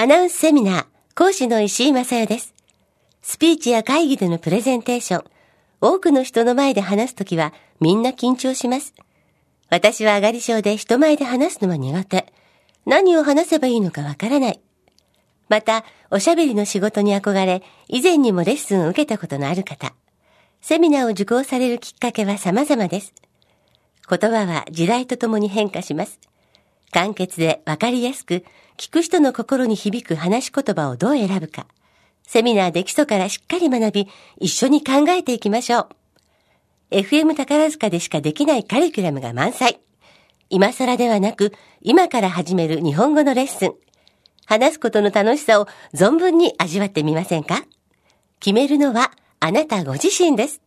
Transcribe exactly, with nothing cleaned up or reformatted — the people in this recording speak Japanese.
アナウンスセミナー講師の石井正代です。スピーチや会議でのプレゼンテーション、多くの人の前で話すときはみんな緊張します。私は上がり症で人前で話すのは苦手。何を話せばいいのかわからない。また、おしゃべりの仕事に憧れ、以前にもレッスンを受けたことのある方。セミナーを受講されるきっかけは様々です。言葉は時代とともに変化します。簡潔でわかりやすく、聞く人の心に響く話し言葉をどう選ぶか。セミナーで基礎からしっかり学び、一緒に考えていきましょう。エフエム 宝塚でしかできないカリキュラムが満載。今更ではなく、今から始める日本語のレッスン。話すことの楽しさを存分に味わってみませんか？決めるのはあなたご自身です。